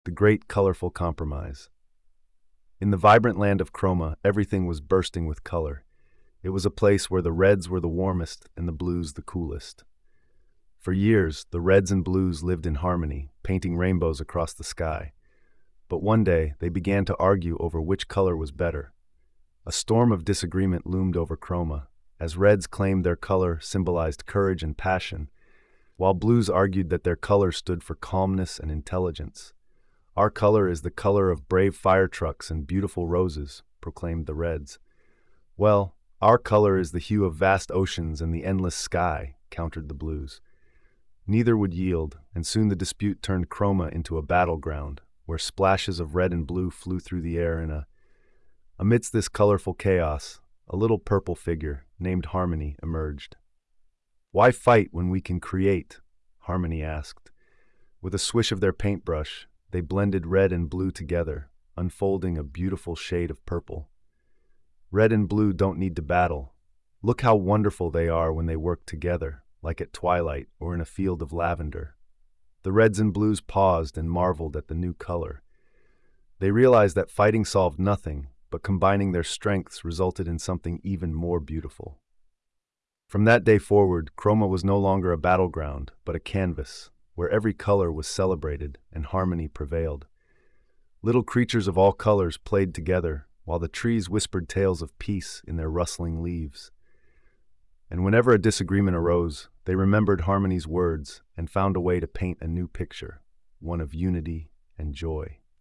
the great colorful compromise. In the vibrant land of Chroma, everything was bursting with color. It was a place where the reds were the warmest and the blues the coolest. For years, the reds and blues lived in harmony, painting rainbows across the sky. But one day, they began to argue over which color was better. A storm of disagreement loomed over Chroma, as reds claimed their color symbolized courage and passion, while blues argued that their color stood for calmness and intelligence. "Our color is the color of brave fire trucks and beautiful roses," proclaimed the reds. "Well, our color is the hue of vast oceans and the endless sky," countered the blues. Neither would yield, and soon the dispute turned Chroma into a battleground, where splashes of red and blue flew through the air amidst this colorful chaos, a little purple figure, named Harmony, emerged. "Why fight when we can create?" Harmony asked. With a swish of their paintbrush, they blended red and blue together, unfolding a beautiful shade of purple. Red and blue don't need to battle. Look how wonderful they are when they work together, like at twilight or in a field of lavender. The reds and blues paused and marveled at the new color. They realized that fighting solved nothing, but combining their strengths resulted in something even more beautiful. From that day forward, Chroma was no longer a battleground, but a canvas, where every color was celebrated and harmony prevailed. Little creatures of all colors played together, while the trees whispered tales of peace in their rustling leaves. And whenever a disagreement arose, they remembered Harmony's words and found a way to paint a new picture, one of unity and joy.